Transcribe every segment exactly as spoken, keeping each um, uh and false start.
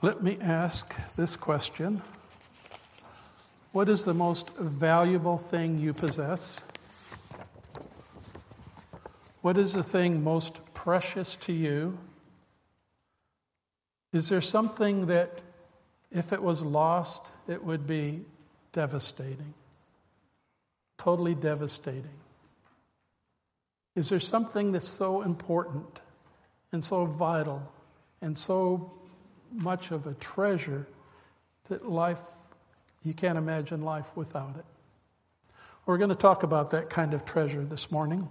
Let me ask this question. What is the most valuable thing you possess? What is the thing most precious to you? Is there something that, if it was lost, it would be devastating? Totally devastating. Is there something that's so important and so vital and so much of a treasure that life, you can't imagine life without it? We're going to talk about that kind of treasure this morning.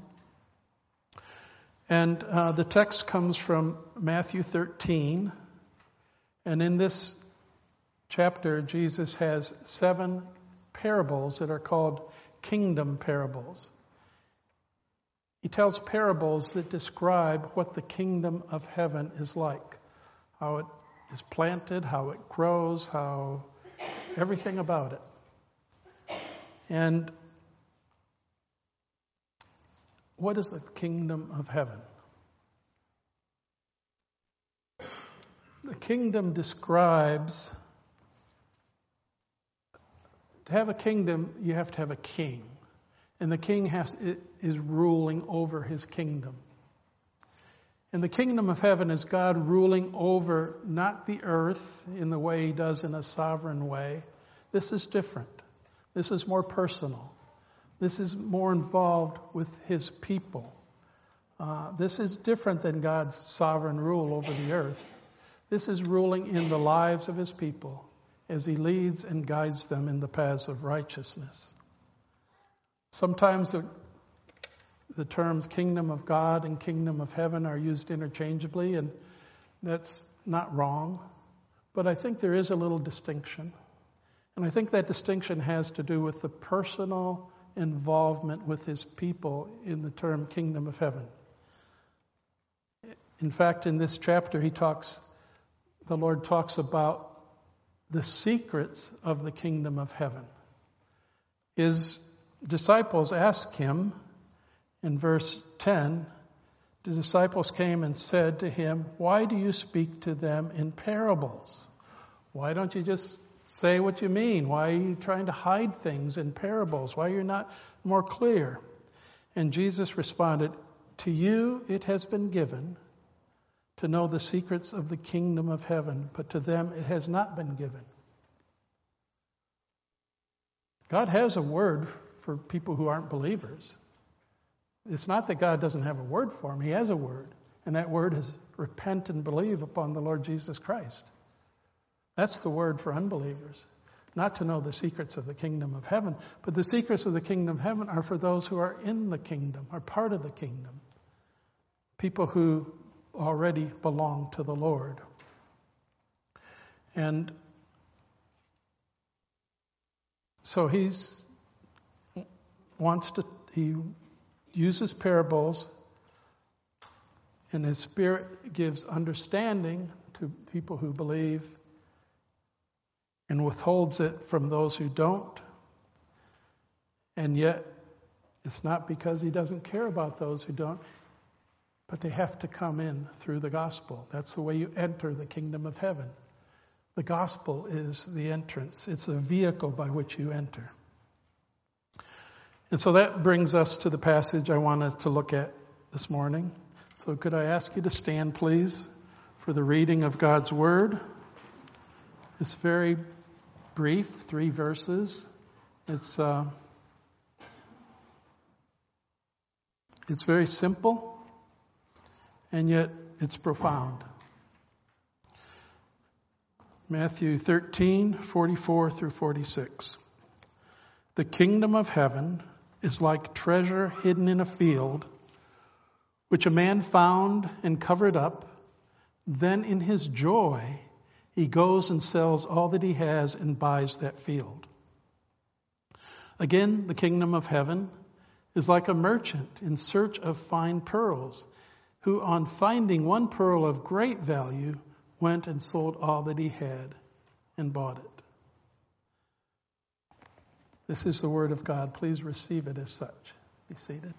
And uh, the text comes from Matthew thirteen. And in this chapter, Jesus has seven parables that are called kingdom parables. He tells parables that describe what the kingdom of heaven is like, how it is planted, how it grows, how everything about it. And what is the kingdom of heaven? The kingdom describes, to have a kingdom, you have to have a king. And the king has, is ruling over his kingdom. And the kingdom of heaven is God ruling over not the earth in the way he does in a sovereign way. This is different. This is more personal. This is more involved with his people. Uh, this is different than God's sovereign rule over the earth. This is ruling in the lives of his people as he leads and guides them in the paths of righteousness. Sometimes the, the terms kingdom of God and kingdom of heaven are used interchangeably, and that's not wrong. But I think there is a little distinction. And I think that distinction has to do with the personal involvement with his people in the term kingdom of heaven. In fact, in this chapter, he talks, the Lord talks about the secrets of the kingdom of heaven. His disciples ask him in verse ten, the disciples came and said to him, "Why do you speak to them in parables? Why don't you just say what you mean? Why are you trying to hide things in parables? Why are you not more clear?" And Jesus responded, "To you it has been given to know the secrets of the kingdom of heaven, but to them it has not been given." God has a word for people who aren't believers. It's not that God doesn't have a word for them. He has a word. And that word is repent and believe upon the Lord Jesus Christ. That's the word for unbelievers. Not to know the secrets of the kingdom of heaven, but the secrets of the kingdom of heaven are for those who are in the kingdom, are part of the kingdom. People who already belong to the Lord. And so he's wants to, he uses parables, and his Spirit gives understanding to people who believe and withholds it from those who don't. And yet, it's not because he doesn't care about those who don't, but they have to come in through the gospel. That's the way you enter the kingdom of heaven. The gospel is the entrance. It's the vehicle by which you enter. And so that brings us to the passage I wanted to look at this morning. So could I ask you to stand, please, for the reading of God's Word? It's very brief, three verses. It's uh, it's very simple, and yet it's profound. Matthew thirteen, forty-four through forty-six. The kingdom of heaven is like treasure hidden in a field, which a man found and covered up. Then in his joy, he goes and sells all that he has and buys that field. Again, the kingdom of heaven is like a merchant in search of fine pearls, who on finding one pearl of great value, went and sold all that he had and bought it. This is the word of God. Please receive it as such. Be seated.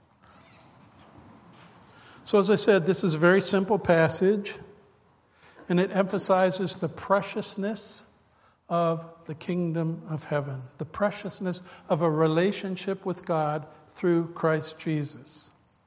So as I said, this is a very simple passage. And it emphasizes the preciousness of the kingdom of heaven, the preciousness of a relationship with God through Christ Jesus.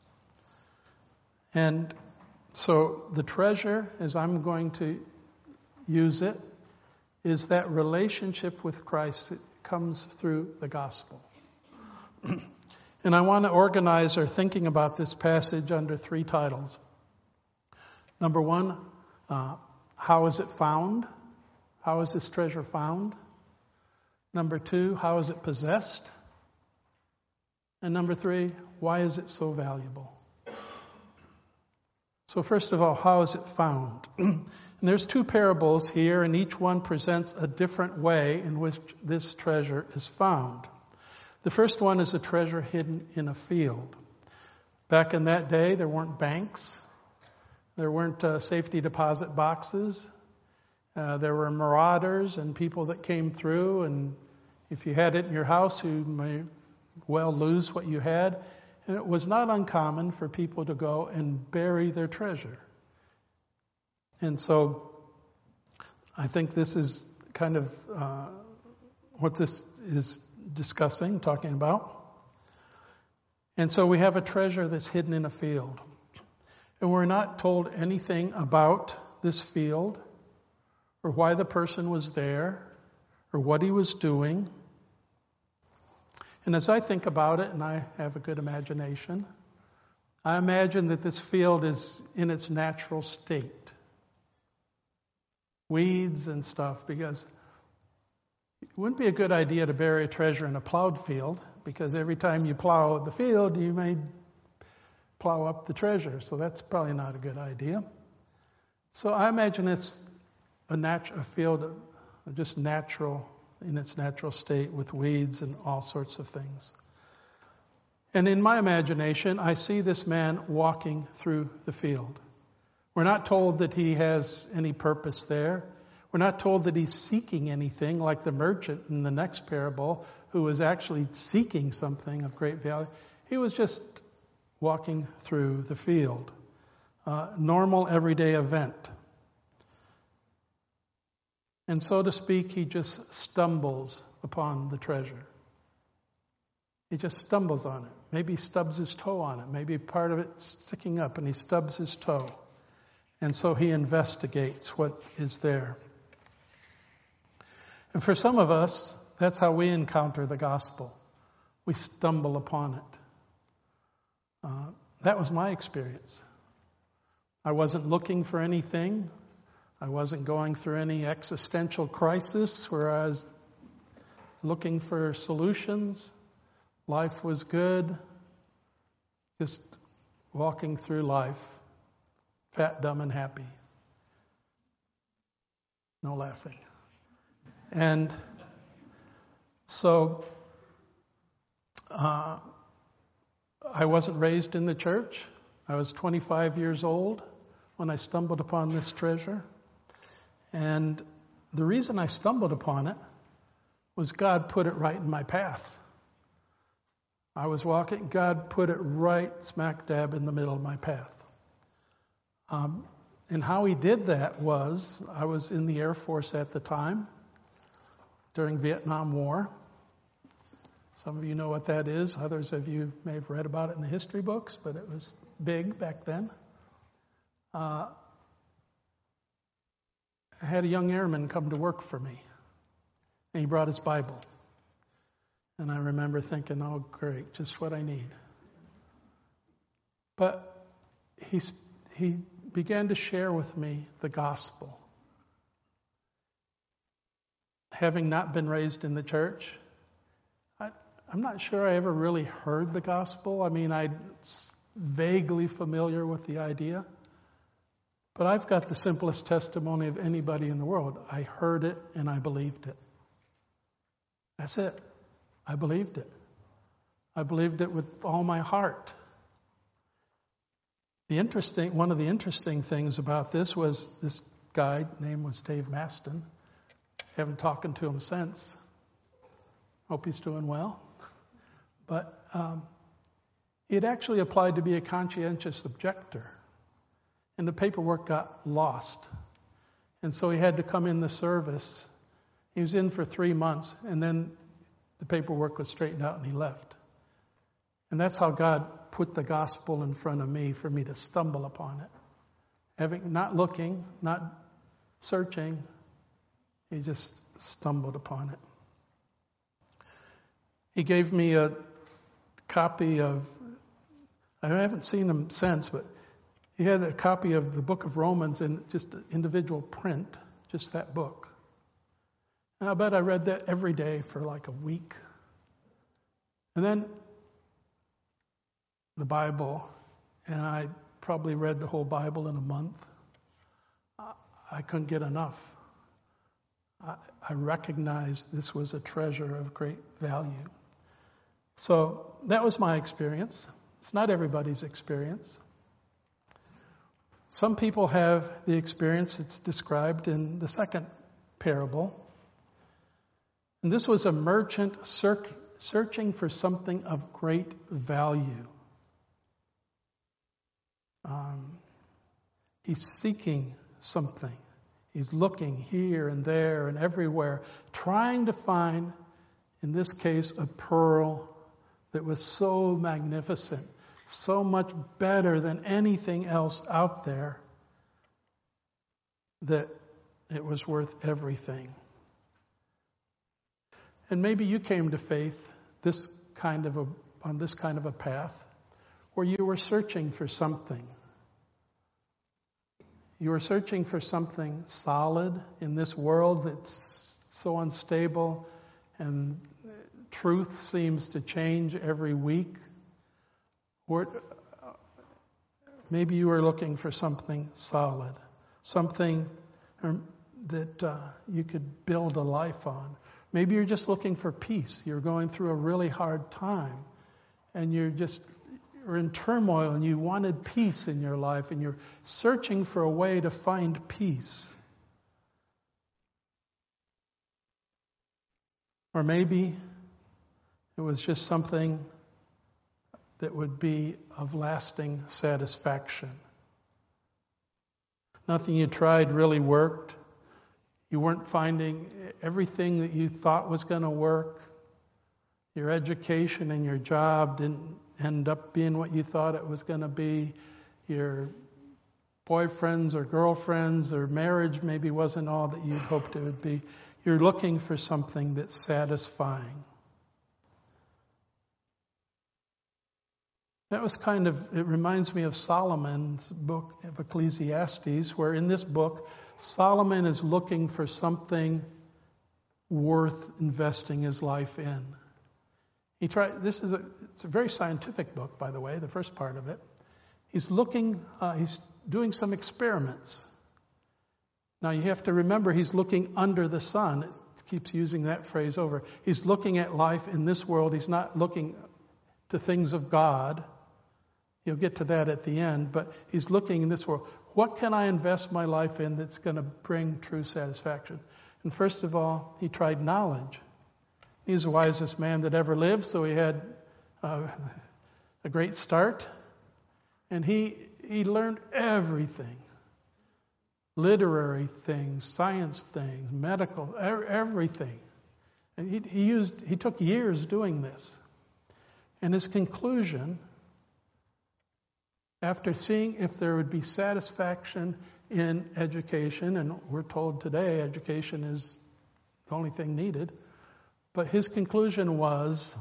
And so the treasure, as I'm going to use it, is that relationship with Christ that comes through the gospel. And I want to organize our thinking about this passage under three titles. Number one, uh, how is it found? How is this treasure found? Number two, how is it possessed? And number three, why is it so valuable? So first of all, how is it found? And there's two parables here, and each one presents a different way in which this treasure is found. The first one is a treasure hidden in a field. Back in that day, there weren't banks. There weren't uh, safety deposit boxes. Uh, there were marauders and people that came through, and if you had it in your house, you may well lose what you had. And it was not uncommon for people to go and bury their treasure. And so I think this is kind of uh, what this is discussing, talking about. And so we have a treasure that's hidden in a field. And we're not told anything about this field, or why the person was there, or what he was doing. And as I think about it, and I have a good imagination, I imagine that this field is in its natural state. Weeds and stuff, because it wouldn't be a good idea to bury a treasure in a plowed field, because every time you plow the field, you may plow up the treasure. So that's probably not a good idea. So I imagine it's a, nat- a field of just natural, in its natural state, with weeds and all sorts of things. And in my imagination, I see this man walking through the field. We're not told that he has any purpose there. We're not told that he's seeking anything like the merchant in the next parable, who was actually seeking something of great value. He was just walking through the field. Uh, normal, everyday event. And so to speak, he just stumbles upon the treasure. He just stumbles on it. Maybe he stubs his toe on it. Maybe part of it's sticking up and he stubs his toe. And so he investigates what is there. And for some of us, that's how we encounter the gospel. We stumble upon it. Uh, that was my experience. I wasn't looking for anything. I wasn't going through any existential crisis where I was looking for solutions. Life was good. Just walking through life. Fat, dumb, and happy. No laughing. And so uh, I wasn't raised in the church. I was twenty-five years old when I stumbled upon this treasure. And the reason I stumbled upon it was God put it right in my path. I was walking, God put it right smack dab in the middle of my path. Um, and how he did that was, I was in the Air Force at the time, during Vietnam War. Some of you know what that is. Others of you may have read about it in the history books, but it was big back then. Uh, I had a young airman come to work for me, and he brought his Bible. And I remember thinking, oh, great, just what I need. But he, he began to share with me the gospel. Having not been raised in the church, I, I'm not sure I ever really heard the gospel. I mean, I'm vaguely familiar with the idea. But I've got the simplest testimony of anybody in the world. I heard it and I believed it. That's it. I believed it. I believed it with all my heart. The interesting, one of the interesting things about this was this guy, name was Dave Maston. Haven't talked to him since. Hope he's doing well. But um, it actually applied to be a conscientious objector. And the paperwork got lost. And so he had to come in the service. He was in for three months, and then the paperwork was straightened out and he left. And that's how God put the gospel in front of me for me to stumble upon it. Having, not looking, not searching, he just stumbled upon it. He gave me a copy of, I haven't seen him since, but he had a copy of the book of Romans in just individual print, just that book. And I bet I read that every day for like a week. And then the Bible, and I probably read the whole Bible in a month. I couldn't get enough. I, I recognized this was a treasure of great value. So that was my experience. It's not everybody's experience. Some people have the experience that's described in the second parable. And this was a merchant search, searching for something of great value. Um, he's seeking something. He's looking here and there and everywhere, trying to find, in this case, a pearl that was so magnificent, so much better than anything else out there, that it was worth everything. And maybe you came to faith this kind of a, on this kind of a path where you were searching for something. You were searching for something solid in this world that's so unstable and truth seems to change every week. Or maybe you were looking for something solid, something that uh, you could build a life on. Maybe you're just looking for peace. You're going through a really hard time and you're just you're in turmoil and you wanted peace in your life and you're searching for a way to find peace. Or maybe it was just something that would be of lasting satisfaction. Nothing you tried really worked. You weren't finding everything that you thought was going to work. Your education and your job didn't end up being what you thought it was going to be. Your boyfriends or girlfriends or marriage maybe wasn't all that you'd hoped it would be. You're looking for something that's satisfying. That was kind of, it reminds me of Solomon's book of Ecclesiastes, where in this book, Solomon is looking for something worth investing his life in. He tried, this is a, it's a very scientific book, by the way, the first part of it. He's looking, uh, he's doing some experiments. Now you have to remember he's looking under the sun. It keeps using that phrase over. He's looking at life in this world. He's not looking to things of God. You'll get to that at the end, but he's looking in this world. What can I invest my life in that's going to bring true satisfaction? And first of all, he tried knowledge. He's the wisest man that ever lived, so he had uh, a great start. And he he learned everything. Literary things, science things, medical, everything. And he, he used he took years doing this. And his conclusion, after seeing if there would be satisfaction in education, and we're told today education is the only thing needed, but his conclusion was,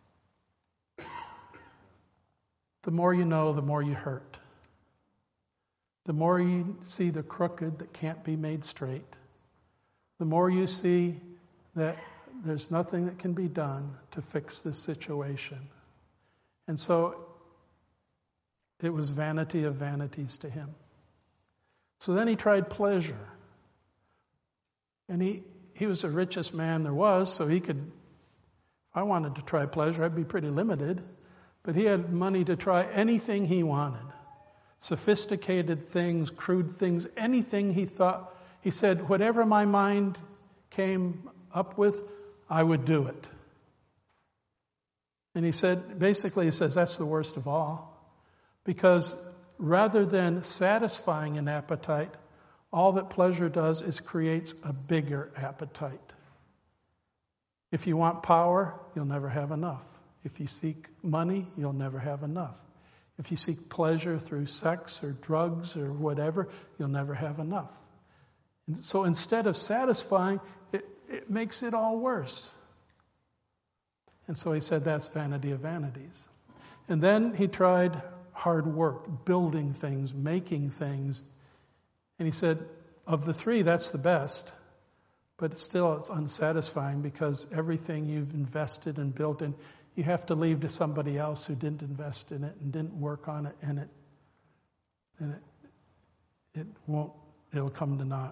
the more you know, the more you hurt. The more you see the crooked that can't be made straight. The more you see that there's nothing that can be done to fix this situation. And so it was vanity of vanities to him. So then he tried pleasure. And he, he was the richest man there was, so he could, if I wanted to try pleasure, I'd be pretty limited. But he had money to try anything he wanted. Sophisticated things, crude things, anything he thought. He said, whatever my mind came up with, I would do it. And he said, basically he says that's the worst of all. Because rather than satisfying an appetite, all that pleasure does is creates a bigger appetite. If you want power, you'll never have enough. If you seek money, you'll never have enough. If you seek pleasure through sex or drugs or whatever, you'll never have enough. And so instead of satisfying, it, it makes it all worse. And so he said, that's vanity of vanities. And then he tried hard work, building things, making things. And he said, of the three, that's the best. But still, it's unsatisfying because everything you've invested and built in, you have to leave to somebody else who didn't invest in it and didn't work on it, and it, and it, it won't, it'll come to naught.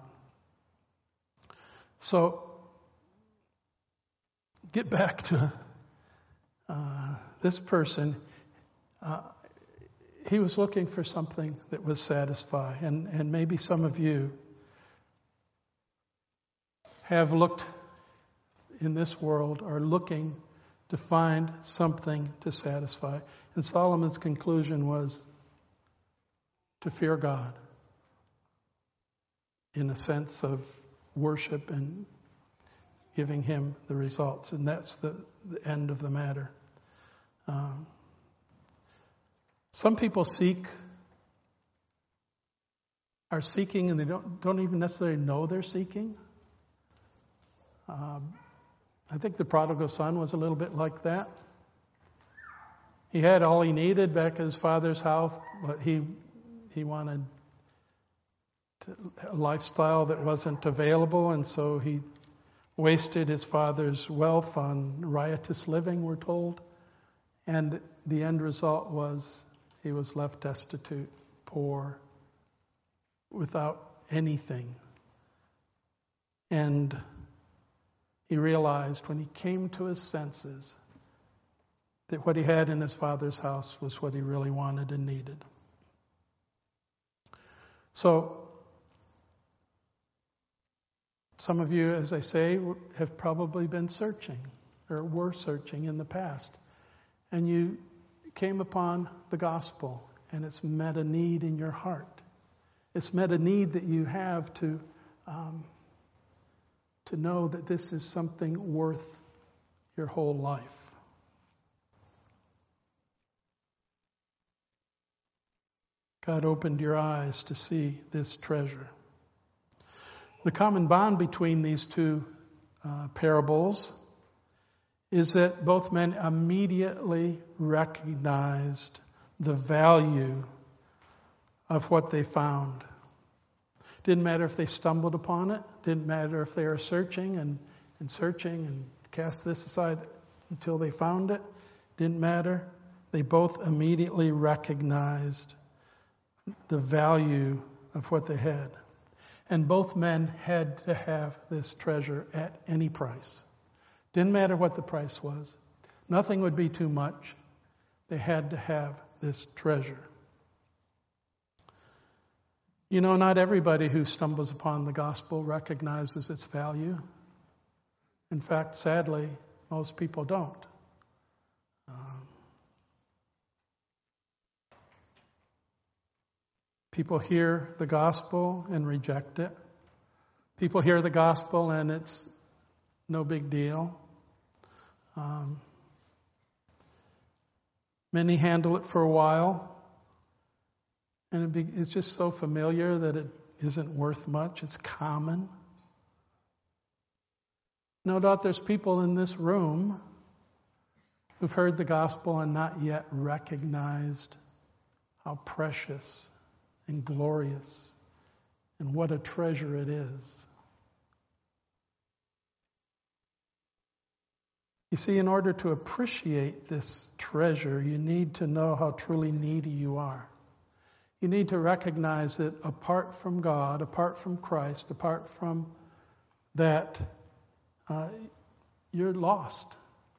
So, get back to uh, this person. Uh, he was looking for something that would satisfy, and, and maybe some of you have looked in this world, are looking to find something to satisfy. And Solomon's conclusion was to fear God in a sense of worship and giving him the results. And that's the, the end of the matter. Um, some people seek, are seeking, and they don't, don't even necessarily know they're seeking. Um, I think the prodigal son was a little bit like that. He had all he needed back at his father's house, but he he wanted to, a lifestyle that wasn't available, and so he wasted his father's wealth on riotous living, we're told. And the end result was he was left destitute, poor, without anything. And he realized when he came to his senses that what he had in his father's house was what he really wanted and needed. So, some of you, as I say, have probably been searching or were searching in the past. And you came upon the gospel, and it's met a need in your heart. It's met a need that you have to um, to know that this is something worth your whole life. God opened your eyes to see this treasure. The common bond between these two uh, parables is that both men immediately recognized the value of what they found. Didn't matter if they stumbled upon it. Didn't matter if they were searching and, and searching and cast this aside until they found it. Didn't matter. They both immediately recognized the value of what they had. And both men had to have this treasure at any price. Didn't matter what the price was. Nothing would be too much. They had to have this treasure. You know, not everybody who stumbles upon the gospel recognizes its value. In fact, sadly, most people don't. Um, people hear the gospel and reject it. People hear the gospel and it's no big deal. Um, many handle it for a while. And it be, it's just so familiar that it isn't worth much. It's common. No doubt there's people in this room who've heard the gospel and not yet recognized how precious and glorious and what a treasure it is. You see, in order to appreciate this treasure, you need to know how truly needy you are. You need to recognize that apart from God, apart from Christ, apart from that, uh, you're lost.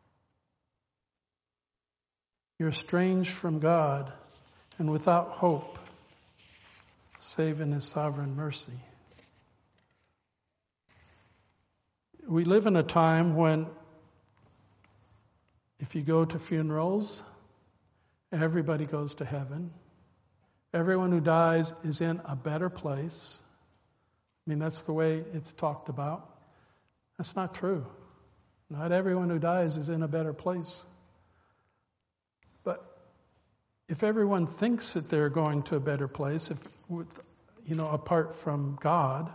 You're estranged from God and without hope, save in His sovereign mercy. We live in a time when if you go to funerals, everybody goes to heaven. Everyone who dies is in a better place. I mean, that's the way it's talked about. That's not true. Not everyone who dies is in a better place. But if everyone thinks that they're going to a better place, if with, you know, apart from God,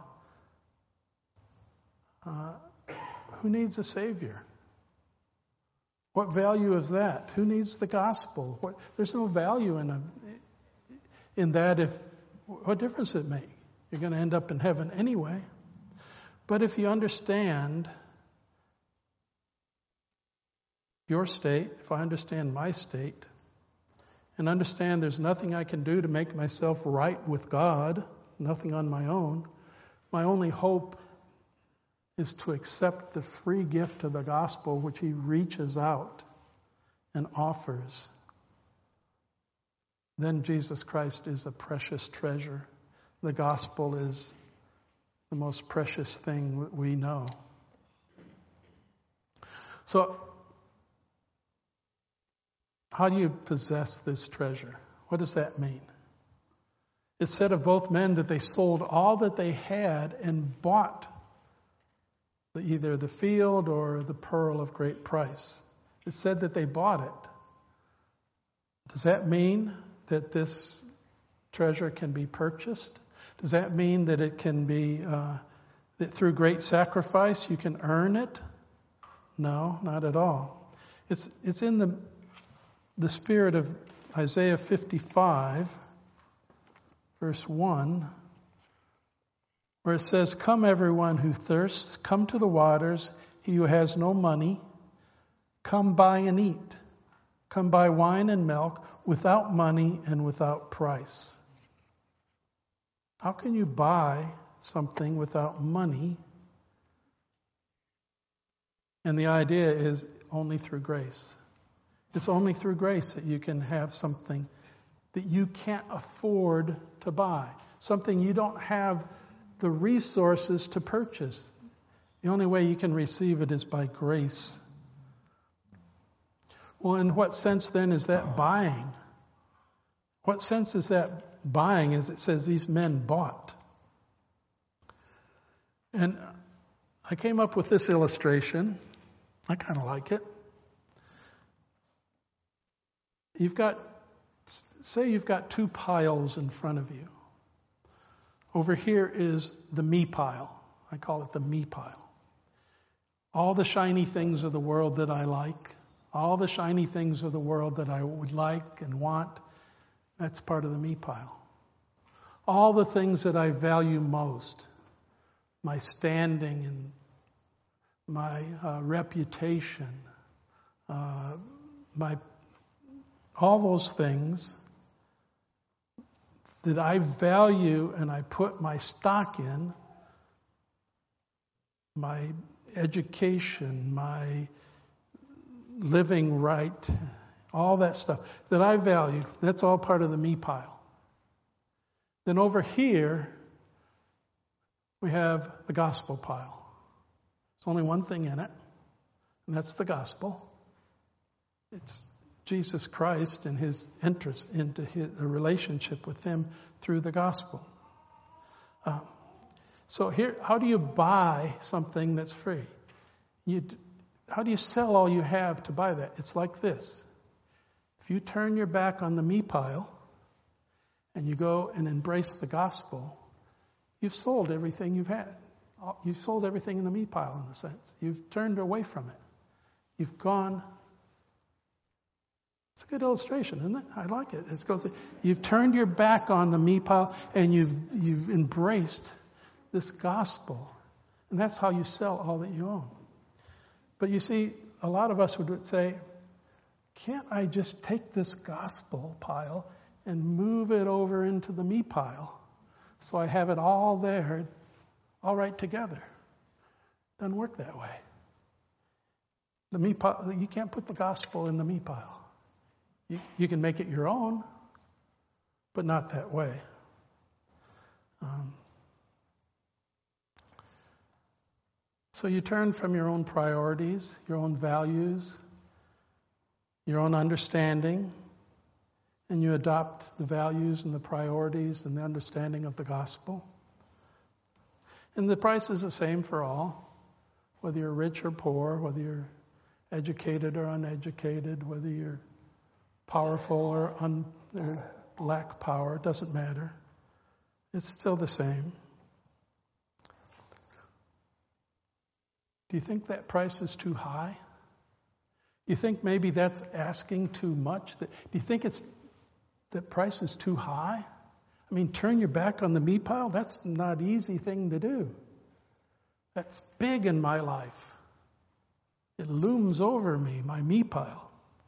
uh, who needs a Savior? What value is that? Who needs the gospel? What, there's no value in a, in that. If what difference does it make? You're going to end up in heaven anyway. But if you understand your state, if I understand my state, and understand there's nothing I can do to make myself right with God, nothing on my own, my only hope is to accept the free gift of the gospel which He reaches out and offers. Then Jesus Christ is a precious treasure. The gospel is the most precious thing we know. So, how do you possess this treasure? What does that mean? It said of both men that they sold all that they had and bought either the field or the pearl of great price. It said that they bought it. Does that mean that this treasure can be purchased? Does that mean that it can be, uh, that through great sacrifice you can earn it? No, not at all. It's, it's in the, the spirit of Isaiah fifty-five, verse one, where it says, "Come everyone who thirsts, come to the waters, he who has no money, come buy and eat. Come buy wine and milk without money and without price." How can you buy something without money? And the idea is only through grace. It's only through grace that you can have something that you can't afford to buy, something you don't have the resources to purchase. The only way you can receive it is by grace. Well, in what sense then is that buying? What sense is that buying, as it says these men bought? And I came up with this illustration. I kind of like it. You've got, say you've got two piles in front of you. Over here is the me pile. I call it the me pile. All the shiny things of the world that I like, all the shiny things of the world that I would like and want, that's part of the me pile. All the things that I value most, my standing and my uh, reputation, uh, my all those things that I value and I put my stock in, my education, my living right, all that stuff that I value, that's all part of the me pile. Then over here, we have the gospel pile. There's only one thing in it, and that's the gospel. It's Jesus Christ and His interest into his, a relationship with Him through the gospel. Um, so here, how do you buy something that's free? You, how do you sell all you have to buy that? It's like this. If you turn your back on the me pile and you go and embrace the gospel, you've sold everything you've had. You've sold everything in the me pile, in a sense. You've turned away from it. You've gone. It's a good illustration, isn't it? I like it. It goes, you've turned your back on the me pile and you've you've embraced this gospel. And that's how you sell all that you own. But you see, a lot of us would say, can't I just take this gospel pile and move it over into the me pile so I have it all there, all right together? Doesn't work that way. The me pile, you can't put the gospel in the me pile. You, you can make it your own, but not that way. Um, so you turn from your own priorities, your own values, your own understanding, and you adopt the values and the priorities and the understanding of the gospel. And the price is the same for all, whether you're rich or poor, whether you're educated or uneducated, whether you're powerful or, un, or lack power, it doesn't matter. It's still the same. Do you think that price is too high? Do you think maybe that's asking too much? Do you think it's that price is too high? I mean, turn your back on the me pile? That's not an easy thing to do. That's big in my life. It looms over me, my me pile.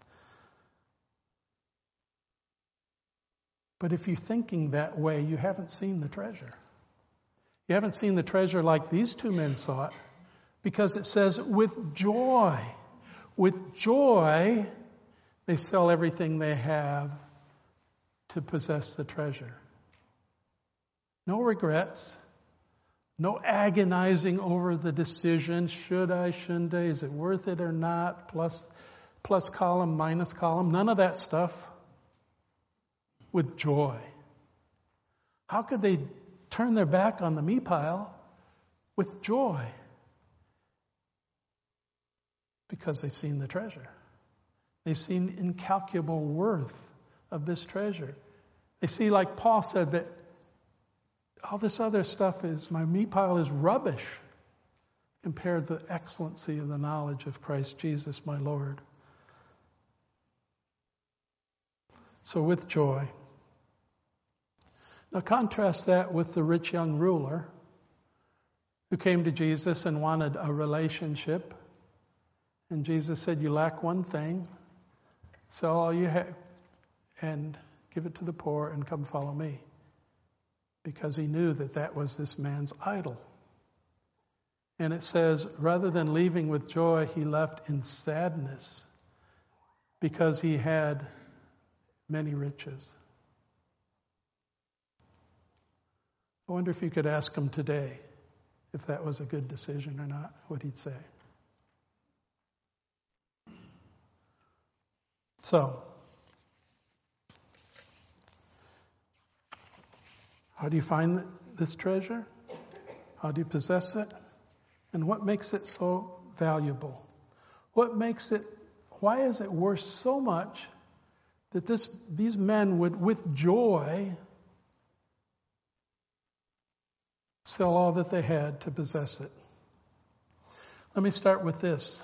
But if you're thinking that way, you haven't seen the treasure. You haven't seen the treasure like these two men saw it, because it says, with joy, with joy, they sell everything they have to possess the treasure. No regrets. No agonizing over the decision. Should I, shouldn't I? Is it worth it or not? Plus, plus column, minus column. None of that stuff. With joy. How could they turn their back on the me pile with joy? Because they've seen the treasure. They've seen incalculable worth of this treasure. They see, like Paul said, that all this other stuff is, my me pile is rubbish compared to the excellency of the knowledge of Christ Jesus, my Lord. So with joy. Now contrast that with the rich young ruler who came to Jesus and wanted a relationship. And Jesus said, you lack one thing. Sell all you have and give it to the poor and come follow me. Because he knew that that was this man's idol. And it says, rather than leaving with joy, he left in sadness because he had many riches. I wonder if you could ask him today if that was a good decision or not, what he'd say. So, how do you find this treasure? How do you possess it? And what makes it so valuable? What makes it, why is it worth so much that this, these men would, with joy, sell all that they had to possess it? Let me start with this.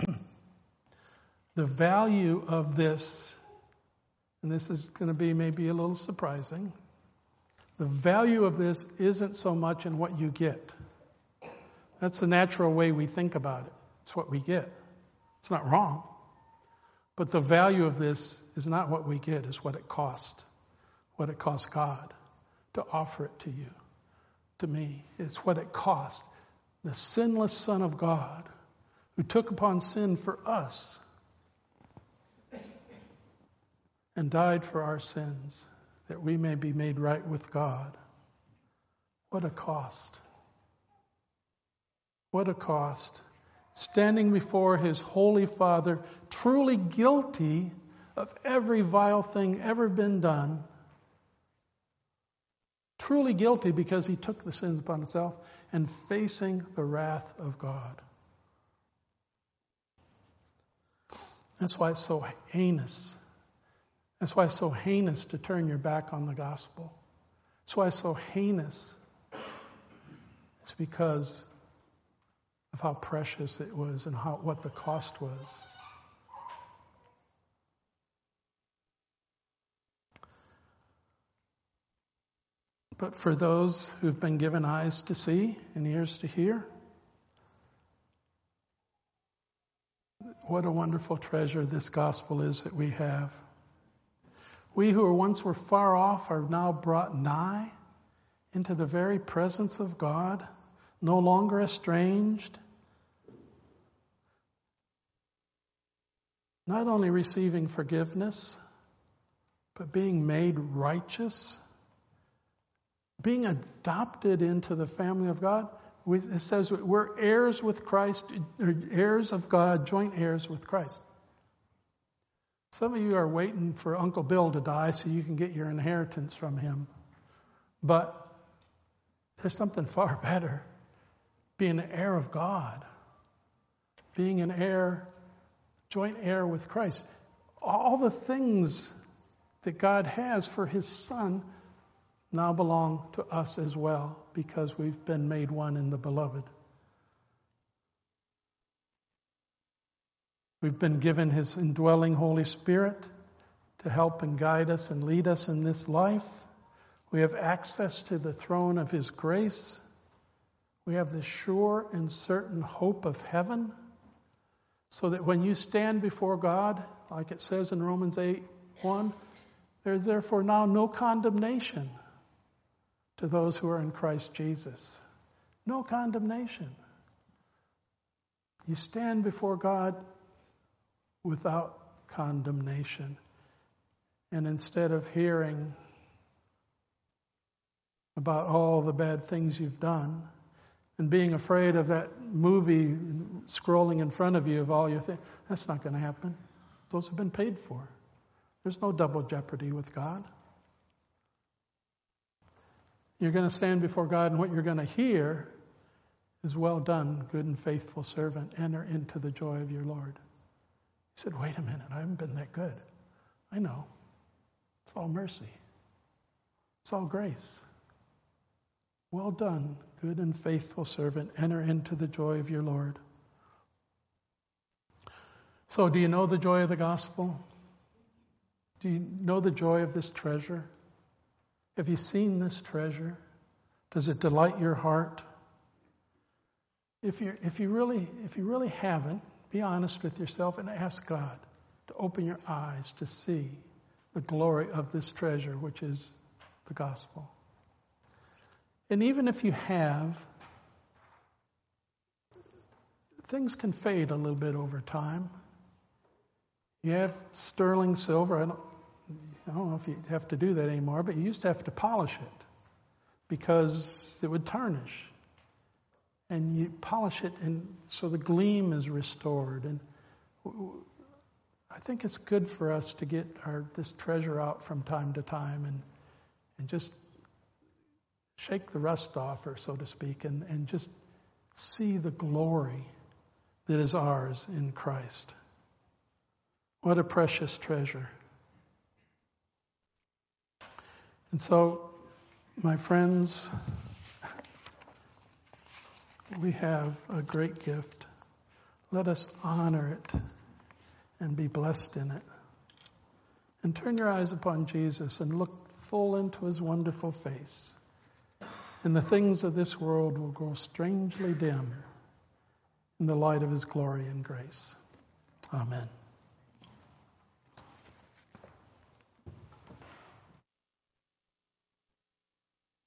The value of this, and this is going to be maybe a little surprising, the value of this isn't so much in what you get. That's the natural way we think about it. It's what we get. It's not wrong. But the value of this is not what we get, it's what it cost. What it cost God to offer it to you, to me. It's what it cost. The sinless Son of God who took upon sin for us and died for our sins, that we may be made right with God. What a cost. What a cost. Standing before his holy Father, truly guilty of every vile thing ever been done. Truly guilty because he took the sins upon himself and facing the wrath of God. That's why it's so heinous. That's why it's so heinous to turn your back on the gospel. That's why it's so heinous. It's because of how precious it was and how what the cost was. But for those who've been given eyes to see and ears to hear, what a wonderful treasure this gospel is that we have. We who once were far off are now brought nigh into the very presence of God, no longer estranged, not only receiving forgiveness, but being made righteous, being adopted into the family of God. It says we're heirs with Christ, heirs of God, joint heirs with Christ. Some of you are waiting for Uncle Bill to die so you can get your inheritance from him. But there's something far better. being an heir of God, being an heir, joint heir with Christ. All the things that God has for his Son now belong to us as well, because we've been made one in the beloved. We've been given his indwelling Holy Spirit to help and guide us and lead us in this life. We have access to the throne of his grace. We have the sure and certain hope of heaven, so that when you stand before God, like it says in Romans eight one, there is therefore now no condemnation to those who are in Christ Jesus. No condemnation. You stand before God without condemnation. And instead of hearing about all the bad things you've done and being afraid of that movie scrolling in front of you of all your things, that's not going to happen. Those have been paid for. There's no double jeopardy with God. You're going to stand before God, and what you're going to hear is, "Well done, good and faithful servant. Enter into the joy of your Lord." He said, "Wait a minute, I haven't been that good." I know. It's all mercy. It's all grace. "Well done, good and faithful servant. Enter into the joy of your Lord." So, do you know the joy of the gospel? Do you know the joy of this treasure? Have you seen this treasure? Does it delight your heart? If you if you really if you really haven't, be honest with yourself and ask God to open your eyes to see the glory of this treasure, which is the gospel. And even if you have, things can fade a little bit over time. You have sterling silver. I don't, I don't know if you have to do that anymore, but you used to have to polish it because it would tarnish. And you polish it, and so the gleam is restored. And I think it's good for us to get our this treasure out from time to time and and just shake the rust off, or so to speak, and, and just see the glory that is ours in Christ. What a precious treasure. And so, my friends, we have a great gift. Let us honor it and be blessed in it. And turn your eyes upon Jesus and look full into his wonderful face. And the things of this world will grow strangely dim in the light of his glory and grace. Amen.